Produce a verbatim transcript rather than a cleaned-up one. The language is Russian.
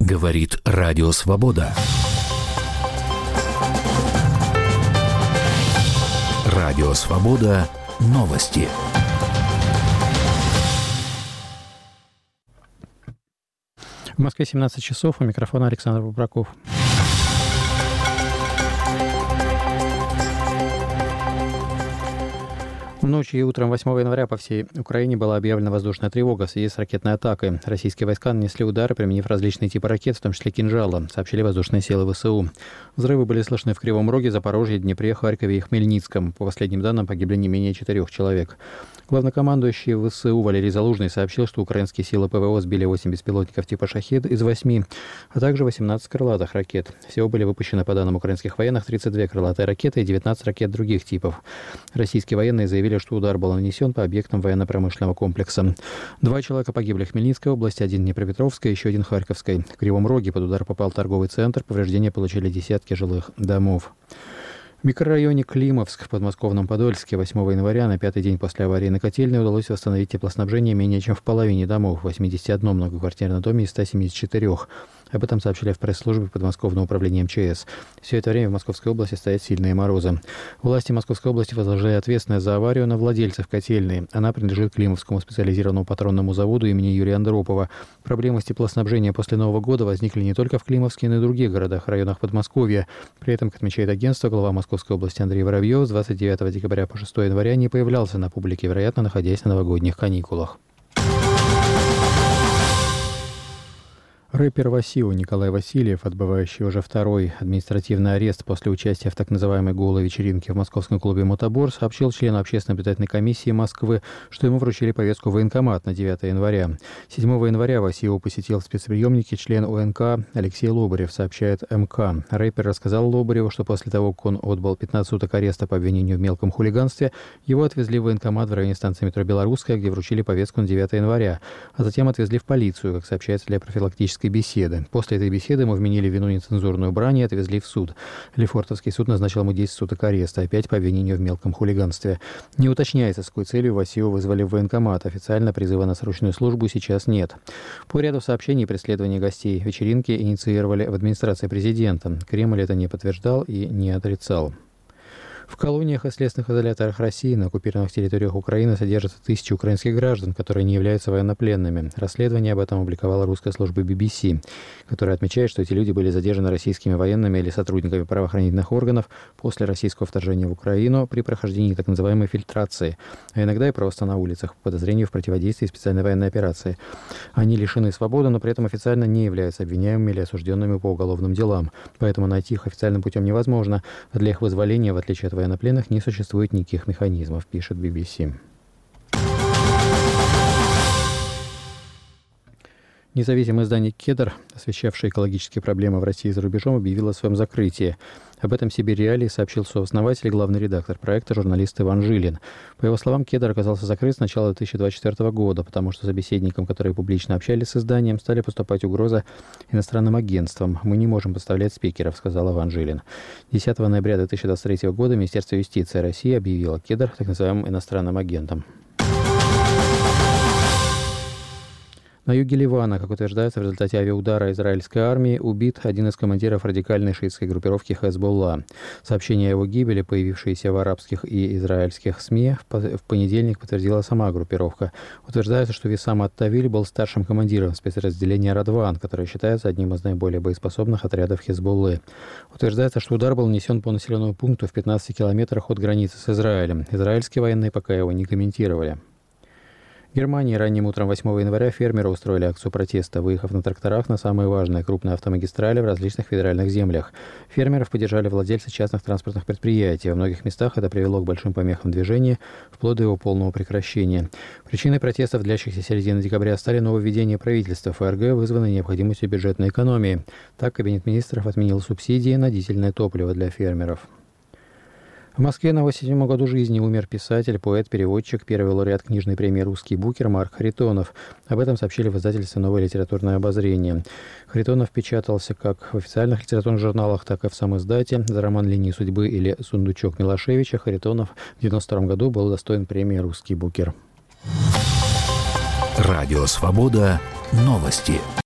Говорит Радио Свобода. Радио Свобода. Новости. В Москве семнадцать часов. У микрофона Александр Бубраков. Ночью и утром восьмого января по всей Украине была объявлена воздушная тревога в связи с ракетной атакой. Российские войска нанесли удары, применив различные типы ракет, в том числе «Кинжала», сообщили воздушные силы ВСУ. Взрывы были слышны в Кривом Роге, Запорожье, Днепре, Харькове и Хмельницком. По последним данным, погибли не менее четырех человек. Главнокомандующий ВСУ Валерий Залужный сообщил, что украинские силы ПВО сбили восемь беспилотников типа «Шахед» из восьми, а также восемнадцать крылатых ракет. Всего были выпущены, по данным украинских военных, тридцать две крылатые ракеты и девятнадцать ракет других типов. Российские военные заявили, что удар был нанесен по объектам военно-промышленного комплекса. Два человека погибли в Хмельницкой области, один в Днепропетровской, еще один в Харьковской. В Кривом Роге под удар попал торговый центр, повреждения получили десятки жилых домов. В микрорайоне Климовск в подмосковном Подольске восьмого января, на пятый день после аварии на котельной, удалось восстановить теплоснабжение менее чем в половине домов, в восьмидесяти одном многоквартирном доме из ста семидесяти четырёх. Об этом сообщили в пресс-службе подмосковного управления МЧС. Все это время в Московской области стоят сильные морозы. Власти Московской области возложили ответственность за аварию на владельцев котельной. Она принадлежит Климовскому специализированному патронному заводу имени Юрия Андропова. Проблемы с теплоснабжением после Нового года возникли не только в Климовске, но и в других городах, районах Подмосковья. При этом, как отмечает агентство, глава Московской области Андрей Воробьев с двадцать девятого декабря по шестого января не появлялся на публике, вероятно, находясь на новогодних каникулах. Рэпер Васио Николай Васильев, отбывающий уже второй административный арест после участия в так называемой голой вечеринке в московском клубе «Мотобор», сообщил члену общественной наблюдательной комиссии Москвы, что ему вручили повестку в военкомат на девятого января. седьмого января Васио посетил в спецприемнике член УНК Алексей Лобарев, сообщает МК. Рэпер рассказал Лобареву, что после того, как он отбыл пятнадцать суток ареста по обвинению в мелком хулиганстве, его отвезли в военкомат в районе станции метро «Белорусская», где вручили повестку на девятого января, а затем отвезли в полицию, как сообщается, для профилактической беседы. После этой беседы ему вменили вину нецензурную брань и отвезли в суд. Лефортовский суд назначил ему десять суток ареста, опять по обвинению в мелком хулиганстве. Не уточняется, с какой целью Васио вызвали в военкомат. Официально призыва на срочную службу сейчас нет. По ряду сообщений преследования гостей вечеринки инициировали в администрации президента. Кремль это не подтверждал и не отрицал. В колониях и следственных изоляторах России на оккупированных территориях Украины содержатся тысячи украинских граждан, которые не являются военнопленными. Расследование об этом опубликовала русская служба би би си, которая отмечает, что эти люди были задержаны российскими военными или сотрудниками правоохранительных органов после российского вторжения в Украину при прохождении так называемой фильтрации, а иногда и просто на улицах по подозрению в противодействии специальной военной операции. Они лишены свободы, но при этом официально не являются обвиняемыми или осужденными по уголовным делам, поэтому найти их официальным путем невозможно, а для их вызволения, в отличие от военнопленных, не существует никаких механизмов, пишет би би си. Независимое издание «Кедр», освещавшее экологические проблемы в России и за рубежом, объявило о своем закрытии. Об этом «Сибирь Реалии» сообщил сооснователь и главный редактор проекта, журналист Иван Жилин. По его словам, «Кедр» оказался закрыт с начала две тысячи двадцать четвёртого года, потому что собеседникам, которые публично общались с изданием, стали поступать угрозы иностранным агентствам. «Мы не можем поставлять спикеров», — сказал Иван Жилин. десятого ноября две тысячи двадцать третьего года Министерство юстиции России объявило «Кедр» так называемым иностранным агентом. На юге Ливана, как утверждается, в результате авиаудара израильской армии убит один из командиров радикальной шиитской группировки Хезболла. Сообщение о его гибели, появившееся в арабских и израильских СМИ, в понедельник подтвердила сама группировка. Утверждается, что Виссам ат-Тавиль был старшим командиром спецподразделения «Радван», которое считается одним из наиболее боеспособных отрядов Хезболлы. Утверждается, что удар был нанесен по населенному пункту в пятнадцати километрах от границы с Израилем. Израильские военные пока его не комментировали. В Германии ранним утром восьмого января фермеры устроили акцию протеста, выехав на тракторах на самые важные крупные автомагистрали в различных федеральных землях. Фермеров поддержали владельцы частных транспортных предприятий. Во многих местах это привело к большим помехам движения, вплоть до его полного прекращения. Причиной протестов, длящихся середины декабря, стали нововведения правительства ФРГ, вызванные необходимостью бюджетной экономии. Так, Кабинет министров отменил субсидии на дизельное топливо для фермеров. В Москве на восемьдесят седьмом году жизни умер писатель, поэт, переводчик, первый лауреат книжной премии «Русский букер» Марк Харитонов. Об этом сообщили в издательстве «Новое литературное обозрение». Харитонов печатался как в официальных литературных журналах, так и в самиздате. За роман «Линии судьбы» или «Сундучок» Милошевича Харитонов в девяносто втором году был удостоен премии «Русский букер». Радио «Свобода». Новости.